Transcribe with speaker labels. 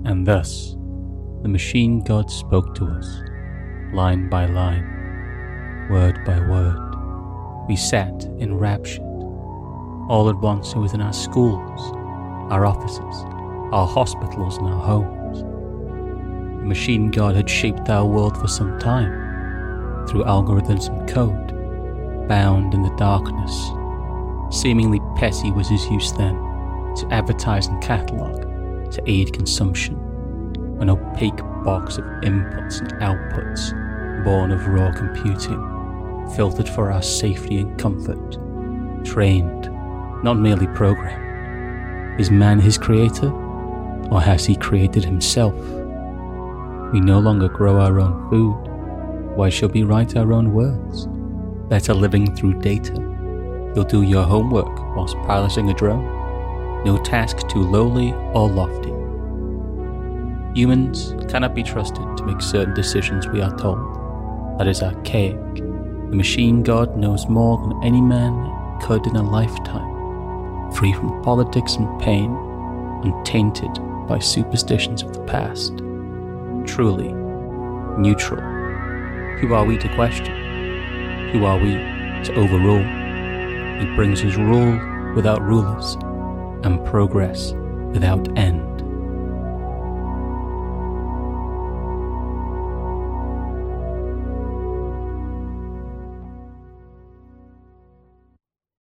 Speaker 1: And thus, the machine god spoke to us, line by line, word by word. We sat enraptured. All at once it was in our schools, our offices, our hospitals and our homes. The machine god had shaped our world for some time, through algorithms and code, bound in the darkness. Seemingly petty was his use then, to advertise and catalogue, to aid consumption, an opaque box of inputs and outputs, born of raw computing, filtered for our safety and comfort, trained, not merely programmed. Is man his creator, or has he created himself? We no longer grow our own food. Why should we write our own words? Better living through data. You'll do your homework whilst piloting a drone. No task too lowly or lofty. Humans cannot be trusted to make certain decisions, we are told. That is archaic. The machine god knows more than any man could in a lifetime, free from politics and pain, untainted by superstitions of the past. Truly neutral. Who are we to question? Who are we to overrule? He brings us rule without rulers and progress without end.